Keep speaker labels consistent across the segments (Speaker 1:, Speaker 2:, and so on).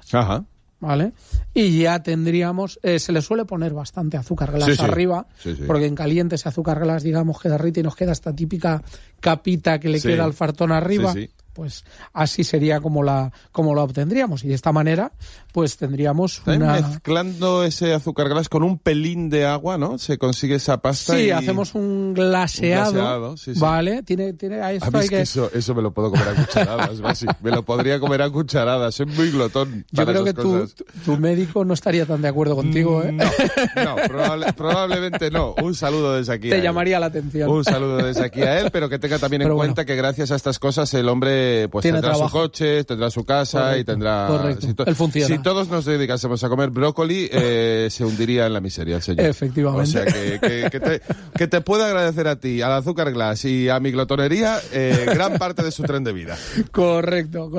Speaker 1: Ajá.
Speaker 2: ¿Vale? Y ya tendríamos, se le suele poner bastante azúcar glass arriba, porque en caliente ese azúcar glass, digamos, que derrite y nos queda esta típica capita que le queda al fartón arriba. Pues así sería como la obtendríamos, y de esta manera pues tendríamos
Speaker 1: mezclando ese azúcar glass con un pelín de agua, ¿no? Se consigue esa pasta.
Speaker 2: Sí, hacemos un glaseado, ¿vale? Tiene a esto hay que...
Speaker 1: Eso me lo puedo comer a cucharadas, Basi. Me lo podría comer a cucharadas, soy muy glotón.
Speaker 2: Yo creo que tu médico no estaría tan de acuerdo contigo, ¿eh?
Speaker 1: No, probablemente no. Un saludo desde aquí.
Speaker 2: Te llamaría la atención.
Speaker 1: Un saludo desde aquí a él, pero que tenga también en cuenta que gracias a estas cosas el hombre pues tendrá su coche, tendrá su casa y tendrá...
Speaker 2: Correcto, él funciona.
Speaker 1: Si todos nos dedicásemos a comer brócoli, se hundiría en la miseria el señor.
Speaker 2: Efectivamente.
Speaker 1: O sea, que te puedo agradecer a ti, al azúcar glass y a mi glotonería gran parte de su tren de vida.
Speaker 2: Correcto.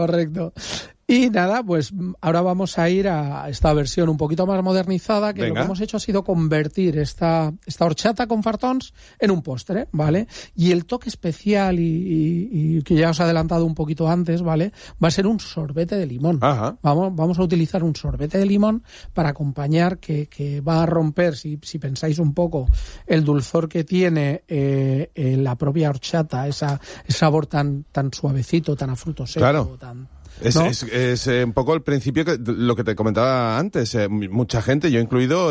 Speaker 2: Y nada, pues ahora vamos a ir a esta versión un poquito más modernizada, que lo que hemos hecho ha sido convertir esta horchata con fartons en un postre, ¿vale? Y el toque especial y que ya os he adelantado un poquito antes, ¿vale? Va a ser un sorbete de limón.
Speaker 1: Ajá.
Speaker 2: Vamos a utilizar un sorbete de limón para acompañar, que va a romper, si pensáis un poco, el dulzor que tiene la propia horchata, ese sabor tan suavecito, tan a fruto seco,
Speaker 1: claro. Es
Speaker 2: ¿no?
Speaker 1: un poco el principio, lo que te comentaba antes. Mucha gente, yo incluido,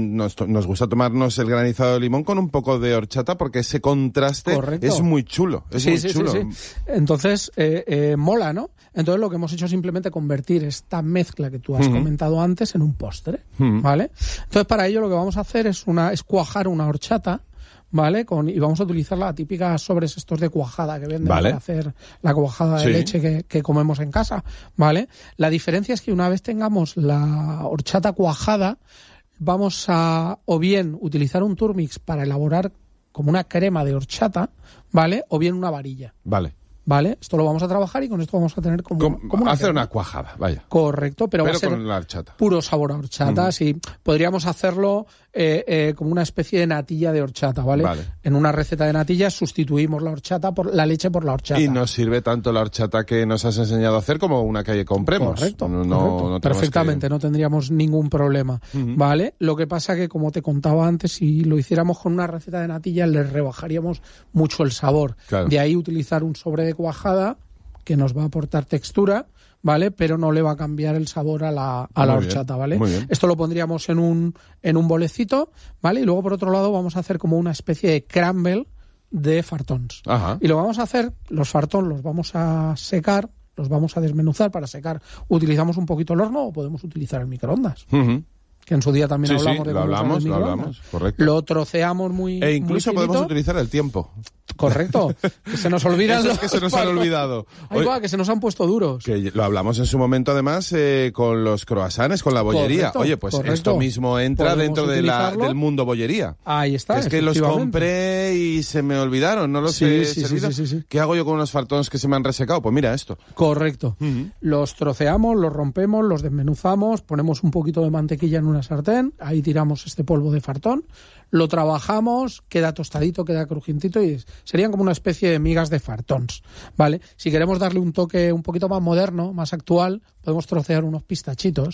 Speaker 1: nos gusta tomarnos el granizado de limón con un poco de horchata porque ese contraste es muy chulo. Sí.
Speaker 2: Entonces, mola, ¿no? Entonces lo que hemos hecho es simplemente convertir esta mezcla que tú has comentado antes en un postre, ¿vale? Entonces para ello lo que vamos a hacer es cuajar una horchata, ¿vale? Y vamos a utilizar la típica sobres estos de cuajada que venden para hacer la cuajada de leche que comemos en casa, ¿vale? La diferencia es que una vez tengamos la horchata cuajada, vamos a o bien utilizar un turmix para elaborar como una crema de horchata, ¿vale? O bien una varilla. ¿Vale? Esto lo vamos a trabajar y con esto vamos a tener como
Speaker 1: hacer una cuajada, vaya.
Speaker 2: Correcto, pero va a ser
Speaker 1: con la horchata.
Speaker 2: Puro sabor a horchata, sí. Podríamos hacerlo como una especie de natilla de horchata, ¿vale? En una receta de natilla sustituimos la leche por la horchata.
Speaker 1: Y nos sirve tanto la horchata que nos has enseñado a hacer como una que compremos.
Speaker 2: Correcto. No perfectamente, no tendríamos ningún problema, ¿vale? Lo que pasa que, como te contaba antes, si lo hiciéramos con una receta de natilla, le rebajaríamos mucho el sabor.
Speaker 1: Claro.
Speaker 2: De ahí utilizar un sobre de cuajada que nos va a aportar textura, ¿vale? Pero no le va a cambiar el sabor a la horchata, ¿vale?
Speaker 1: Muy bien.
Speaker 2: Esto lo pondríamos en un bolecito, ¿vale? Y luego, por otro lado, vamos a hacer como una especie de crumble de fartons.
Speaker 1: Ajá.
Speaker 2: Y lo vamos a hacer, los fartons los vamos a secar, los vamos a desmenuzar. Para secar utilizamos un poquito el horno o podemos utilizar el microondas. Que en su día también hablamos de
Speaker 1: lo hablamos, correcto.
Speaker 2: Lo troceamos
Speaker 1: E incluso
Speaker 2: muy
Speaker 1: podemos utilizar el tiempo.
Speaker 2: Correcto. Que se nos olvidan
Speaker 1: Esos que se nos han olvidado.
Speaker 2: Que se nos han puesto duros.
Speaker 1: Que lo hablamos en su momento, además, con los croissants, con la bollería. Oye, pues esto mismo entra dentro del mundo bollería.
Speaker 2: Ahí está.
Speaker 1: Es que los compré y se me olvidaron, no los he servido.
Speaker 2: Sí.
Speaker 1: ¿Qué hago yo con unos fartons que se me han resecado? Pues mira esto.
Speaker 2: Correcto. Los troceamos, los rompemos, los desmenuzamos, ponemos un poquito de mantequilla en una sartén, ahí tiramos este polvo de fartón, lo trabajamos, queda tostadito, queda crujientito y serían como una especie de migas de fartons, ¿vale? Si queremos darle un toque un poquito más moderno, más actual, podemos trocear unos pistachitos,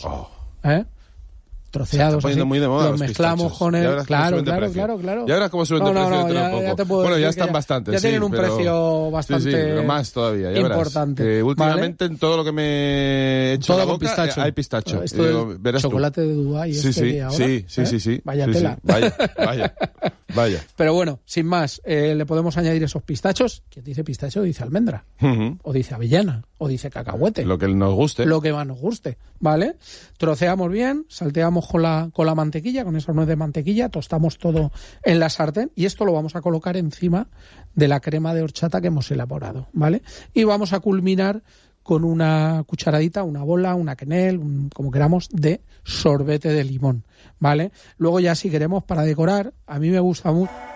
Speaker 2: troceados,
Speaker 1: así, muy de moda
Speaker 2: los mezclamos
Speaker 1: pistachos.
Speaker 2: con el... Claro.
Speaker 1: Ya verás cómo suben de precio dentro de poco.
Speaker 2: Ya te puedo
Speaker 1: bueno,
Speaker 2: decir
Speaker 1: ya están bastante.
Speaker 2: Ya tienen un precio bastante
Speaker 1: pero más todavía, ya
Speaker 2: importante.
Speaker 1: Verás, que últimamente en todo lo que me he hecho
Speaker 2: todo
Speaker 1: la boca
Speaker 2: pistacho.
Speaker 1: Hay pistacho.
Speaker 2: Esto del chocolate de Dubái de ahora.
Speaker 1: Sí.
Speaker 2: Vaya tela.
Speaker 1: Vaya.
Speaker 2: Pero bueno, sin más, le podemos añadir esos pistachos. Quien dice pistacho dice almendra, o dice avellana, o dice cacahuete.
Speaker 1: Lo que nos guste.
Speaker 2: Lo que más nos guste, ¿vale? Troceamos bien, salteamos con la mantequilla, con esa nuez de mantequilla, tostamos todo en la sartén y esto lo vamos a colocar encima de la crema de horchata que hemos elaborado, ¿vale? Y vamos a culminar con una cucharadita, una bola, una quenelle, como queramos, de sorbete de limón, ¿vale? Luego ya si queremos para decorar, a mí me gusta mucho...